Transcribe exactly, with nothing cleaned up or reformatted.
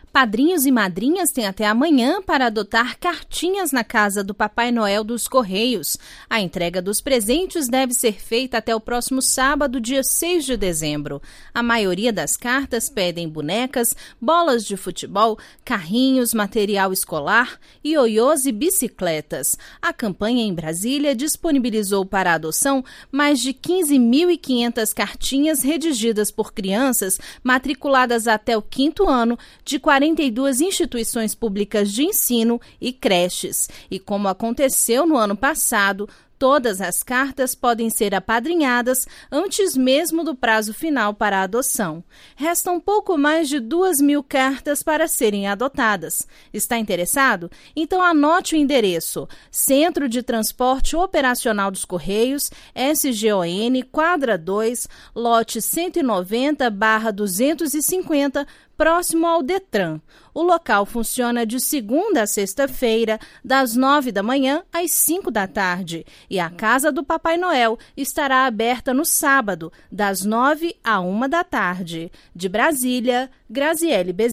Padrinhos e madrinhas têm até amanhã para adotar cartinhas na casa do Papai Noel dos Correios. A entrega dos presentes deve ser feita até o próximo sábado, dia seis de dezembro. A maioria das cartas pedem bonecas, bolas de futebol, carrinhos, material escolar, ioiôs e bicicletas. A campanha em Brasília disponibilizou para a adoção mais de quinze mil e quinhentas cartinhas redigidas por crianças matriculadas até o quinto ano de quarenta e duas instituições públicas de ensino e creches. E como aconteceu no ano passado, todas as cartas podem ser apadrinhadas antes mesmo do prazo final para a adoção. Restam pouco mais de duas mil cartas para serem adotadas. Está interessado? Então anote o endereço: Centro de Transporte Operacional dos Correios, S G O N, quadra dois, lote cento e noventa barra duzentos e cinquenta, próximo ao Detran. O local funciona de segunda a sexta-feira, das nove da manhã às cinco da tarde. E a Casa do Papai Noel estará aberta no sábado, das nove à uma da tarde. De Brasília, Graziele Bezerra.